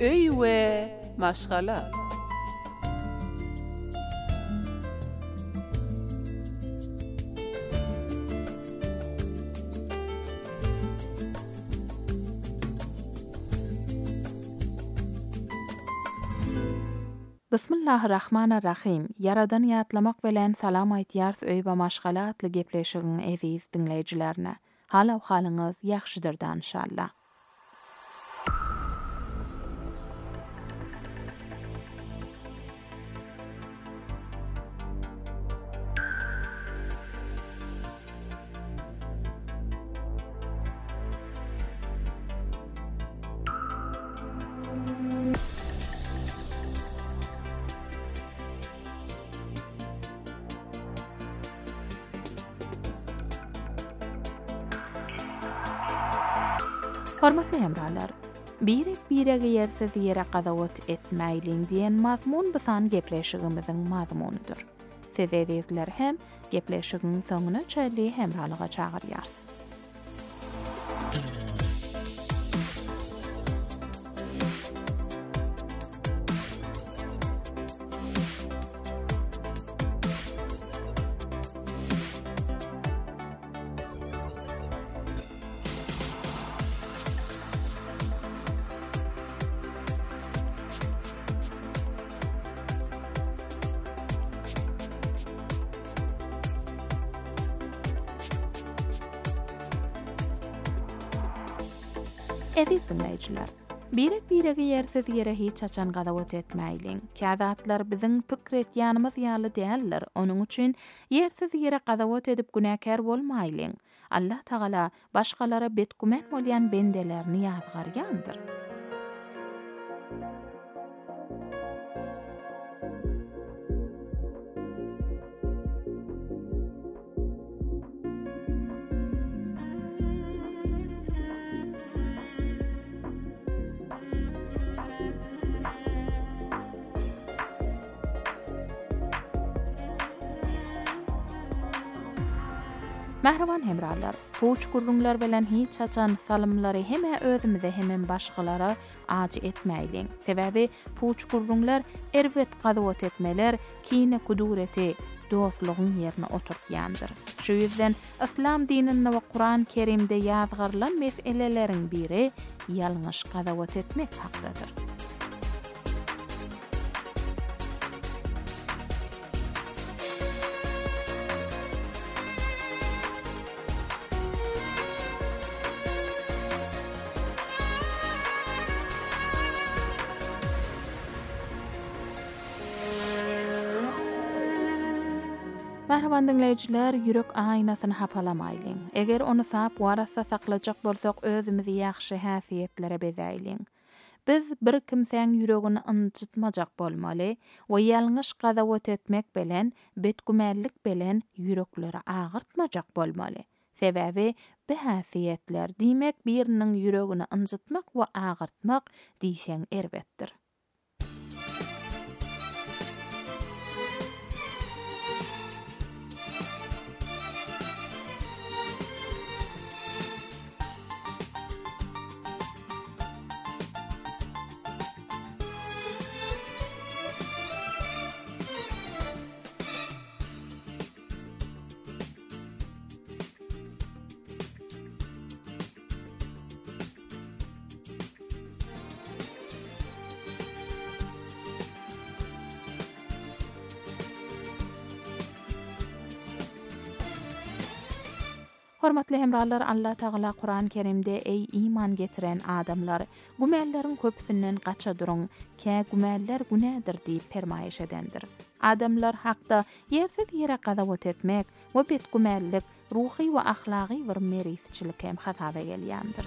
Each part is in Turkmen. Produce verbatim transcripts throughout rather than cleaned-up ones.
öy we maşgala. Bismillahirrahmanirrahim. Yaradan ýatlamak bilen salam aýtýars öý we maşgalatly gepleşigiň eziz dinleýijilerine. Halaw halyňyz ýaxşydyr inşallah. Hormatly hemralar, birek birege yersiz yere qadawat etmäýliň diýen mazmun bisan gepleşigimiziň mazmunydyr. Siz ezizler hem gepleşigiň soňuna çäli hemralyga çagyrýars. Eziz dinleyijiler, birek birege yersiz yere hiç açan gadawat etmäýliň. Käzatlar biziň pikir etýänimiz ýaly däldir. Onuň üçin yersiz yere gadawat edip günäkär bolmaýlyň. Allah Taala başgalara betgumen bolýan bendelerini ýazgarýandyr. Merhaban hemrarlar, puç gurrunlar bilen hiç açan salımlary heme özümize hemem başgalara agy etmäýliň. Sebäbi puç gurrunlar erwet gadawat etmeler kine kudureti dostlugyň ýerine oturýandyr. Şu ýüzden İslam dininde we Kur'an-ı Kerimde ýazgarlan meseleleriň biri ýalňyş gadawat etmek hakdadyr. Merhaban dinleyijiler, ýürek aýnasyny hapalamaýlyň. Eger onu sap warasa saklajak bolsak özümizi ýaxşy häsiýetlere bezäýliň. Biz bir kimseň ýüregini ynjytmajak bolmaly we ýalňyş gadawat etmek bilen, betgümellik bilen ýürekleri agyrtmajak bolmaly. Sebäbi bu häsiýetler diýmek biriniň ýüregini ynjytmak we agyrtmak diýseň erbetdir. Hormatly hemrallar, Allah Taala Kur'an-ı Kerimde ey iman getiren adamlar, gümellerin köpüsinden gaça durun, kä gümeller günädir diýip permaýeş edendir. Adamlar hakda yersiz yere gadawat etmek we betgümellik ruhy we ahlaky bir merisçilik hem hatawa gelýändir.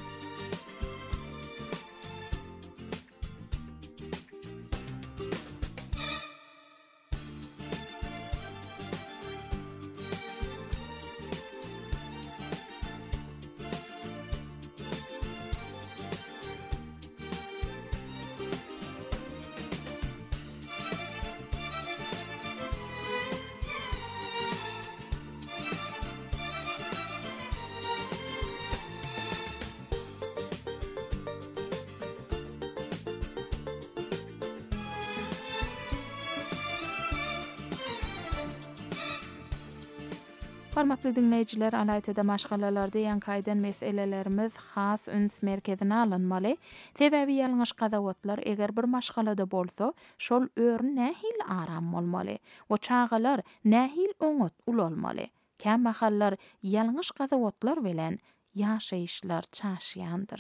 Hormatly dinleyijiler, alaytyda maşgalalarda ýankaýdan meselelerimiz has üns merkezine alınmaly. Sebäbi ýalňyş gazawatlar eger bir maşgalada bolsa, şol öýrün nähil aram bolmaly. O çağalar nähil oňat ulalmaly. Käm mahallar ýalňyş gazawatlar bilen ýaşaýyşlar çaşýandyr.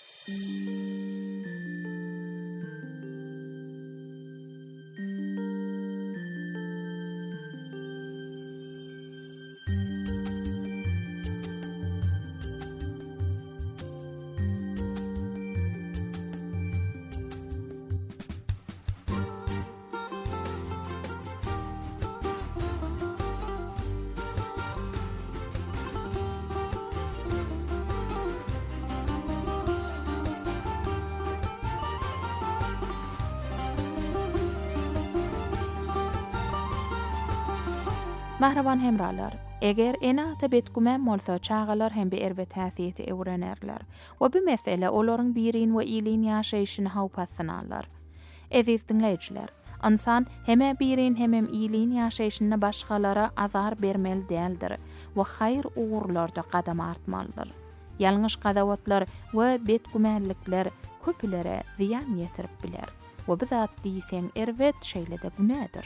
Mahraban hemralar, eger enata betgümän bolsa çağalar hem bir erbe täsiyeti öwrenerler. We bu mesele olaryň birin we iliň ýaşaýyşyny hawpatsanarlar. Eziz dinleyijiler, insan heme birin hemem iliň ýaşaýyşyny başgalara azar bermeli däldir we haýr uğurlarda gadam artmalydyr. Ýalňyş gadawatlar we betgümänlikler köpülere ziýan ýetirip biler. We bu zat diýsen erwet şeýlede günädir.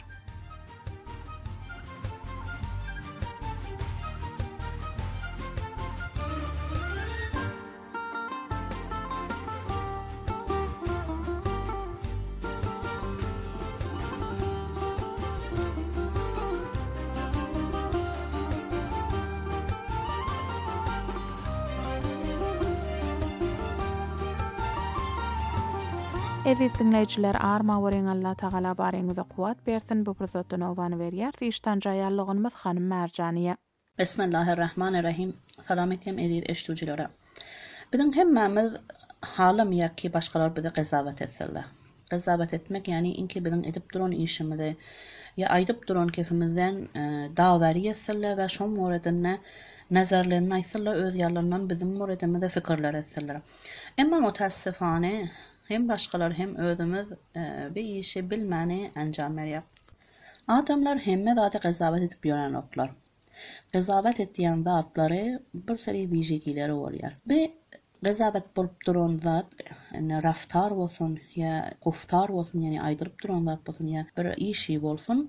Eziz dinleyijiler, arma weriň Allah Taala baryňyza kuwat bersin. Bu pursatdan owany berýär. Iştan jaýarlygymyz Hanym Merjaniýa. Bismillahirrahmanirrahim. Salam etýän eziz eşitjilere. Biziň hemmemiz halam ýa-ki başgalar bize gazawat etseler. Gazawat etmek ýani inki biziň edip duran işimizi ýa aýdyp duran kefimizden dawary etseler we şol moradyna nazarlaryny aýtsalar, öz ýalandan biziň moradymyza fikirler etseler. Emma mutassifane hem başgalar hem özümüz bir işi bilmäni anjam berýär. Adamlar hemme zat gazawat edip ýören oklar. Gazawat etýän zatlary bir seri bijegileri bolýar. Bir gazawat bolup duran zat, ene raftar bolsun ýa guftar bolsun, ýani aýdyryp duran zat bolsun ýa bir işi bolsun,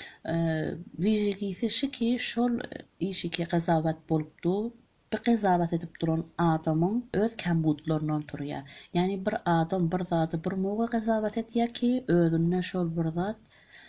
bijegisi şiki şol işiki gazawat bolupdy. Bir gazawat edip duran adamyň öz kembudlaryndan turýar. Yani bir adam bir zaty bir moga gazawat etýär ki özüne şol bir zat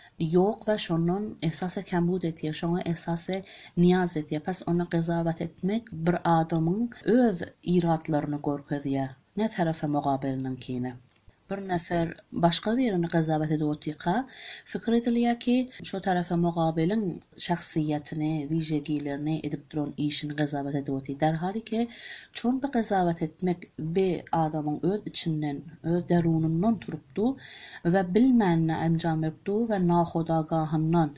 ýok we şondan esasy kembud etýär, şoňa esasy niýaz etýär. Pas ona gazawat etmek bir adamyň öz iratlaryny görkezýär. Ne tarafa mugabilininkine. Bir nefer başga birini gazawat edip otýa, fikir edilýär ki şo tarafa mugabilin şahsiýetini, wijegilerini edip duran işini gazawat edip otýar. Derhali ki çon bir gazawat etmek bir adamyň öz içinden, öz derunundan turupdy we bilmänne anjam beripdi we nahodagahyndan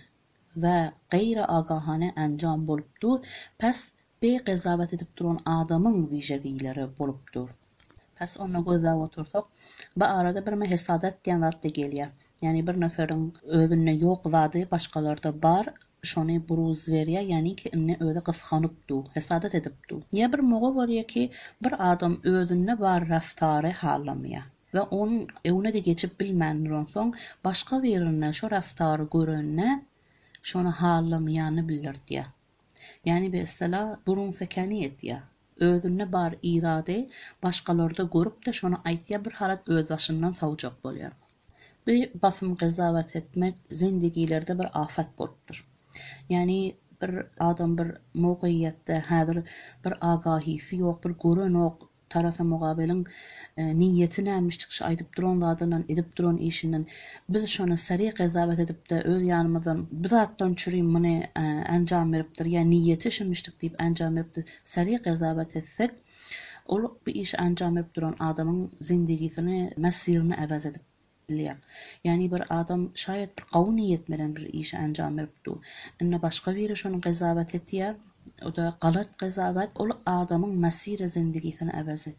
we gayri agahane anjam bolupdy. Pes bir gazawat edip duran adamyň wijegileri bolupdy. Pes ona gözle otursak, bu arada bir hesadat diýen zat da gelýär. Yani bir neferiň özüne ýok zady başgalarda bar, şonu buruz berýär, yani ki inni özi gyskanypdy, hesadat edipdi. Ýa bir moga bolýar ki bir adam özüne bar raftary halamýar we onun ewne de geçip bilmändir soň başga birine şo raftary görenne şonu halamýany bildirdi. Yani bir islah burun fekani etýär. Özüne bar irade başgalarda görüp de şonu aýtýar, bir halat öz başyndan sawjak bolýar. Bir basym gazawat etmek zindagilerde bir afat bolupdyr. Yani bir adam bir mowqiyatda häzir bir agahysi ýok, bir görenok tarafa mugabilin e, niýeti nämiş çykyş aýdyp duran zadynyň edip duran işinden biz şonu seri gazawat edip de öz ýanymyzdan bir zatdan çürüým meni e, anjam beripdir, ýa niýeti şunmuşdyk diýip anjam beripdir. Seri gazawat etsek, ol bir iş anjam berip duran adamyň zindigisini, mesirini äwez edip bilýär. Yani bir adam şaýat bir gawniýet bilen bir iş anjam beripdi. Inne başga biri şonu gazawat etýär. O da galat gazawat ol adamyň mesire zindigisini äwez etýär.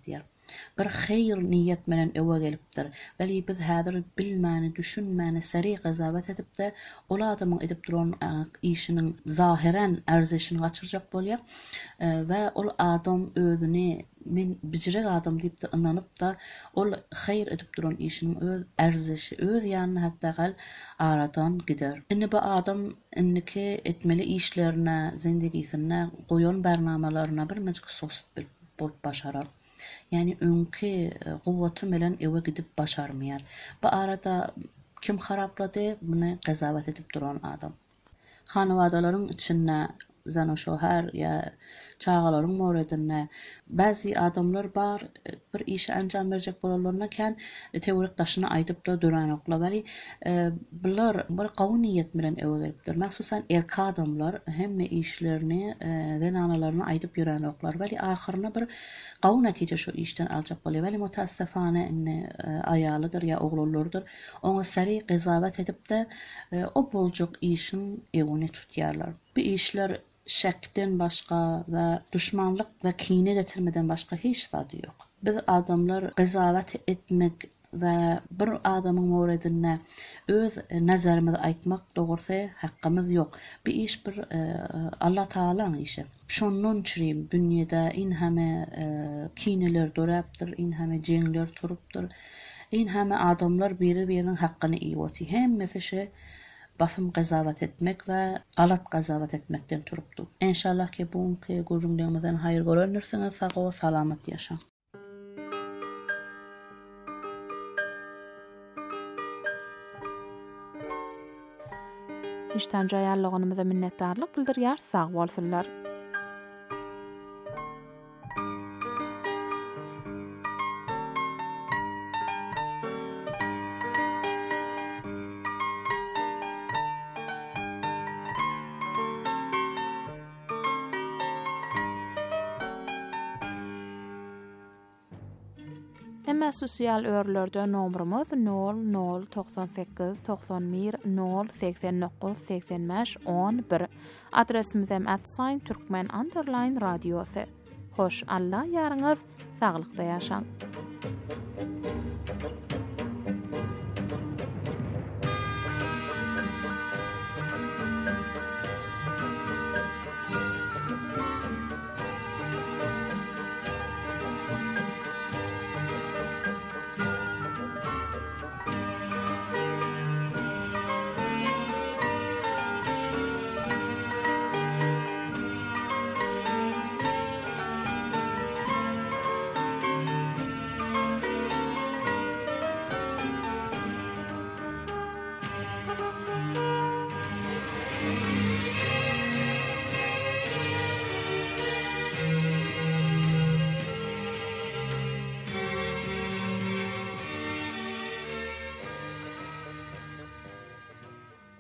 bir hayır niyet menen öwe gelipdir. Beli biz häzir bilmäni, düşünmäni seri gazabat edip de ol adamyň edip duran işiniň zahiren erzişini gaçyrjak bolýar we ol adam özüni men bijirek adam diýip de inanyp da ol hayır edip duran işiniň öz erzişi, öz ýanyny hatda gal aradan gider. Indi bu adam inniki etmeli işlerine, zindigisine, goýan barnamalaryna bir mezgil sost bolup başarar. Yani öňki gowwaty bilen ewe gidip başarmaýar. Bu arada kim haraplady? Muny gazabat edip duran adam. Hanawadalaryň içinde zana şoher ýa çağalaryň moredinde bäzi adamlar bar bir işi anjam berjek bolanlarına kän teorik daşyny aýdyp da döranoklar bari bular bir gawy niýet bilen ewe gelipdir. Maksusan erk adamlar hemme işlerini denanalaryny aýdyp ýörenoklar bari ahyryna bir gawy natije şu işden aljak bolýar. Bari mutassafane inni aýalydyr ýa oglanlardyr. Oňa seri gazabat edip de o boljak işin ewini tutýarlar. Bu işler şekden başka ve düşmanlık ve kine getirmeden başka hiç tadı yok. Biz adamlar gazavat etmek ve bir adamın moredine öz nazarımızı aýtmak dogrusu hakkımız yok. Bir iş bir e, Allah Taala'nın işi. Şonun çirim dünyada in heme e, kineler dorapdır, in heme jeňler turupdyr. In heme adamlar biri-biriniň hakkyny iýoty. Hemmesi şey basım gazavat etmek ve galat gazavat etmekten turupdy. İnşallah ki buňky gözüňizden haýır görünürsiňiz, sag we salamat ýaşa. İşten jaýarlygynymyza minnetdarlyk bildirýär, sag bolsunlar. Emma sosial örlerde nomrumuz nol nol doksan sekiz doksan bir nol seksen dokuz seksen beş on bir. Adresimiz hem at sign Türkmen underline radyosu. Hoş Allah yarınız, sağlıkta yaşang.